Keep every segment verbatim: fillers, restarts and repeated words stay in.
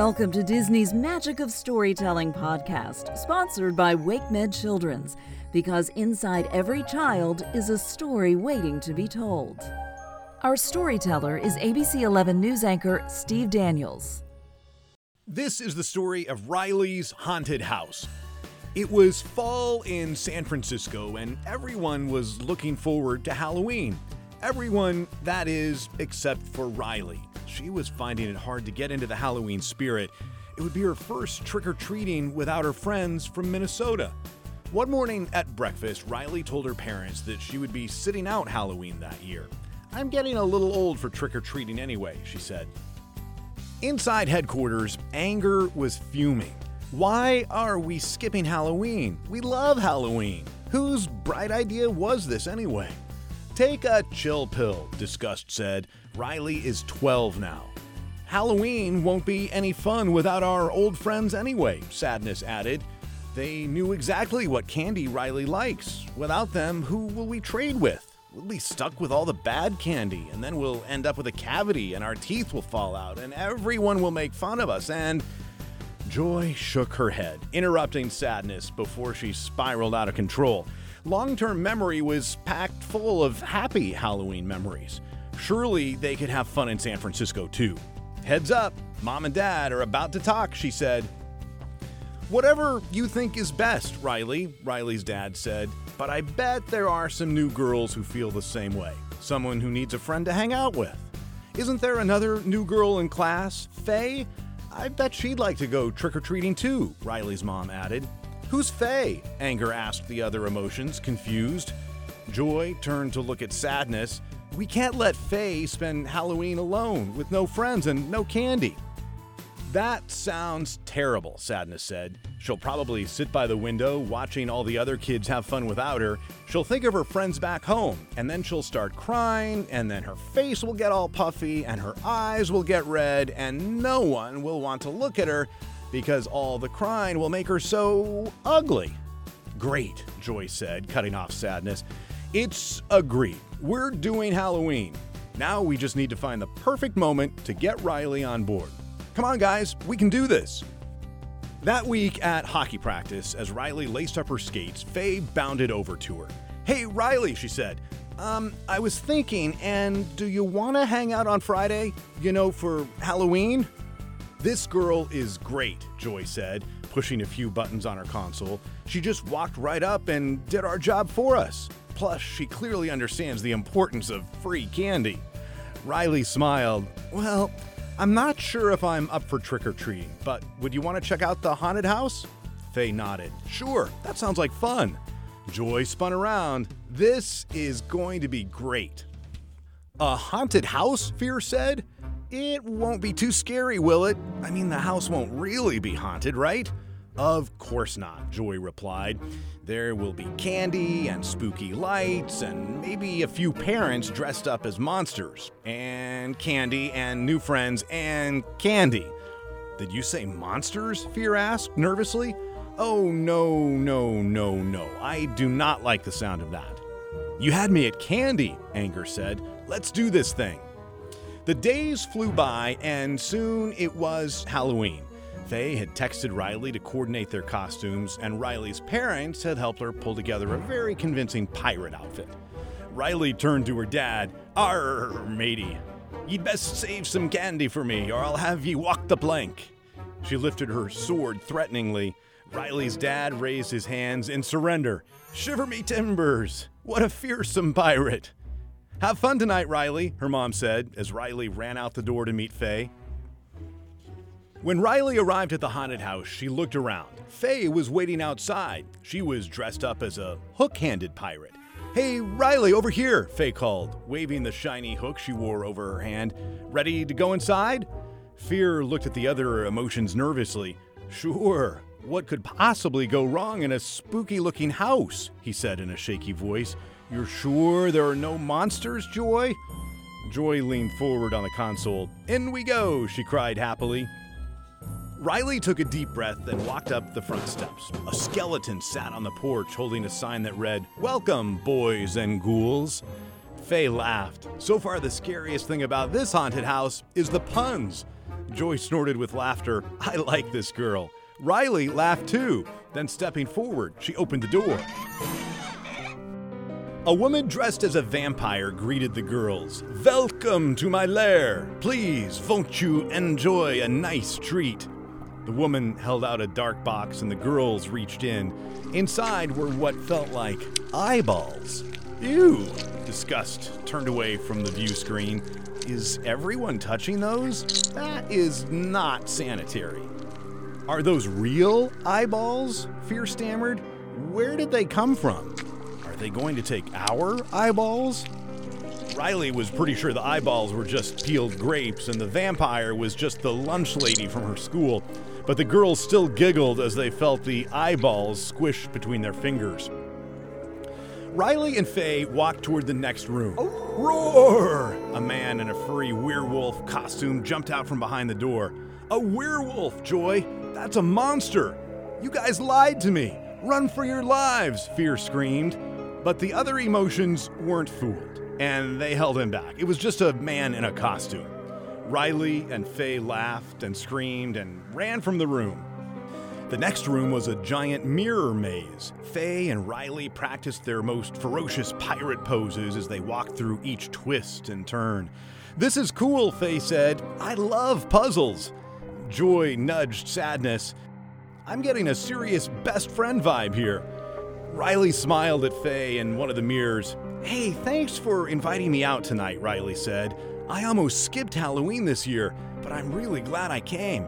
Welcome to Disney's Magic of Storytelling podcast, sponsored by WakeMed Children's, because inside every child is a story waiting to be told. Our storyteller is A B C eleven news anchor Steve Daniels. This is the story of Riley's haunted house. It was fall in San Francisco, and everyone was looking forward to Halloween. Everyone, that is, except for Riley. She was finding it hard to get into the Halloween spirit. It would be her first trick-or-treating without her friends from Minnesota. One morning at breakfast, Riley told her parents that she would be sitting out Halloween that year. "I'm getting a little old for trick-or-treating anyway," she said. Inside headquarters, anger was fuming. Why are we skipping Halloween? We love Halloween. Whose bright idea was this anyway? Take a chill pill, disgust said. Riley is twelve now. Halloween won't be any fun without our old friends anyway, Sadness added. They knew exactly what candy Riley likes. Without them, who will we trade with? We'll be stuck with all the bad candy, and then we'll end up with a cavity, and our teeth will fall out, and everyone will make fun of us, and... Joy shook her head, interrupting Sadness before she spiraled out of control. Long-term memory was packed full of happy Halloween memories. Surely they could have fun in San Francisco, too. Heads up, Mom and Dad are about to talk, she said. Whatever you think is best, Riley, Riley's dad said. But I bet there are some new girls who feel the same way. Someone who needs a friend to hang out with. Isn't there another new girl in class, Faye? I bet she'd like to go trick-or-treating too, Riley's mom added. Who's Faye? Anger asked the other emotions, confused. Joy turned to look at Sadness. We can't let Faye spend Halloween alone with no friends and no candy. That sounds terrible, Sadness said. She'll probably sit by the window watching all the other kids have fun without her. She'll think of her friends back home, and then she'll start crying, and then her face will get all puffy, and her eyes will get red, and no one will want to look at her because all the crying will make her so ugly. Great, Joy said, cutting off Sadness. It's agreed. We're doing Halloween. Now we just need to find the perfect moment to get Riley on board. Come on, guys, we can do this. That week at hockey practice, as Riley laced up her skates, Faye bounded over to her. Hey, Riley, she said. Um, I was thinking, and do you want to hang out on Friday, you know, for Halloween? This girl is great, Joy said, pushing a few buttons on her console. She just walked right up and did our job for us. Plus, she clearly understands the importance of free candy. Riley smiled. Well, I'm not sure if I'm up for trick-or-treating, but would you want to check out the haunted house? Faye nodded. Sure, that sounds like fun. Joy spun around. This is going to be great. A haunted house, Fear said? It won't be too scary, will it? I mean, the house won't really be haunted, right? Of course not, Joy replied. There will be candy and spooky lights and maybe a few parents dressed up as monsters. And candy and new friends and candy. Did you say monsters? Fear asked nervously. Oh, no, no, no, no. I do not like the sound of that. You had me at candy, Anger said. Let's do this thing. The days flew by and soon it was Halloween. Faye had texted Riley to coordinate their costumes, and Riley's parents had helped her pull together a very convincing pirate outfit. Riley turned to her dad. Arr, matey, you'd best save some candy for me, or I'll have ye walk the plank. She lifted her sword threateningly. Riley's dad raised his hands in surrender. Shiver me timbers, what a fearsome pirate. Have fun tonight, Riley, her mom said, as Riley ran out the door to meet Faye. When Riley arrived at the haunted house, she looked around. Faye was waiting outside. She was dressed up as a hook-handed pirate. Hey, Riley, over here, Faye called, waving the shiny hook she wore over her hand. Ready to go inside? Fear looked at the other emotions nervously. Sure, what could possibly go wrong in a spooky-looking house? He said in a shaky voice. You're sure there are no monsters, Joy? Joy leaned forward on the console. In we go, she cried happily. Riley took a deep breath and walked up the front steps. A skeleton sat on the porch holding a sign that read, Welcome, boys and ghouls. Faye laughed. So far, the scariest thing about this haunted house is the puns. Joy snorted with laughter. I like this girl. Riley laughed too. Then stepping forward, she opened the door. A woman dressed as a vampire greeted the girls. Welcome to my lair. Please, won't you enjoy a nice treat? The woman held out a dark box and the girls reached in. Inside were what felt like eyeballs. Ew! Disgust turned away from the view screen. Is everyone touching those? That is not sanitary. Are those real eyeballs? Fear stammered. Where did they come from? Are they going to take our eyeballs? Riley was pretty sure the eyeballs were just peeled grapes and the vampire was just the lunch lady from her school, but the girls still giggled as they felt the eyeballs squished between their fingers. Riley and Faye walked toward the next room. Roar! A man in a furry werewolf costume jumped out from behind the door. A werewolf, Joy! That's a monster! You guys lied to me! Run for your lives! Fear screamed. But the other emotions weren't fooled, and they held him back. It was just a man in a costume. Riley and Faye laughed and screamed and ran from the room. The next room was a giant mirror maze. Faye and Riley practiced their most ferocious pirate poses as they walked through each twist and turn. This is cool, Faye said. I love puzzles. Joy nudged Sadness. I'm getting a serious best friend vibe here. Riley smiled at Faye in one of the mirrors. Hey, thanks for inviting me out tonight, Riley said. I almost skipped Halloween this year, but I'm really glad I came.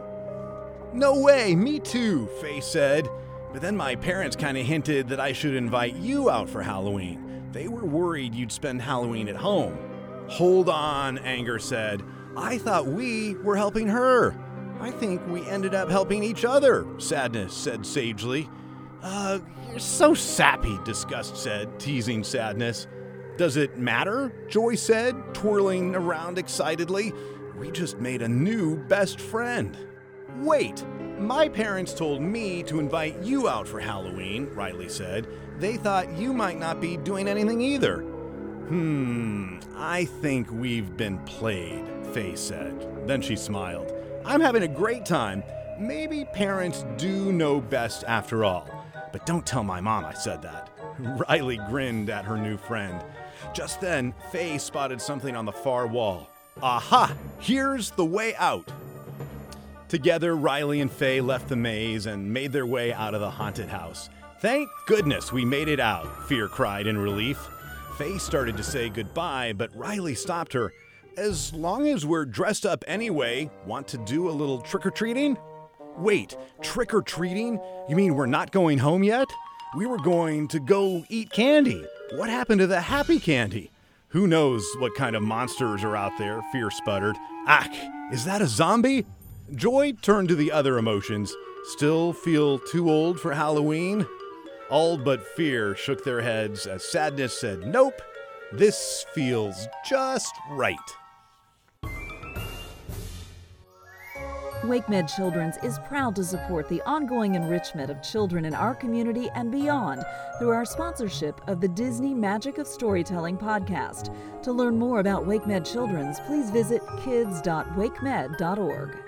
No way, me too, Faye said. But then my parents kind of hinted that I should invite you out for Halloween. They were worried you'd spend Halloween at home. Hold on, Anger said. I thought we were helping her. I think we ended up helping each other, Sadness said sagely. Uh, you're so sappy, Disgust said, teasing Sadness. Does it matter? Joy said, twirling around excitedly. We just made a new best friend. Wait, my parents told me to invite you out for Halloween, Riley said. They thought you might not be doing anything either. Hmm, I think we've been played, Faye said. Then she smiled. I'm having a great time. Maybe parents do know best after all. But don't tell my mom I said that. Riley grinned at her new friend. Just then, Faye spotted something on the far wall. Aha! Here's the way out! Together, Riley and Faye left the maze and made their way out of the haunted house. Thank goodness we made it out, Fear cried in relief. Faye started to say goodbye, but Riley stopped her. As long as we're dressed up anyway, want to do a little trick-or-treating? Wait, trick-or-treating? You mean we're not going home yet? We were going to go eat candy. What happened to the happy candy? Who knows what kind of monsters are out there, Fear sputtered. Ack, is that a zombie? Joy turned to the other emotions. Still feel too old for Halloween? All but Fear shook their heads as Sadness said, nope, this feels just right. WakeMed Children's is proud to support the ongoing enrichment of children in our community and beyond through our sponsorship of the Disney Magic of Storytelling podcast. To learn more about WakeMed Children's, please visit kids dot wakemed dot org.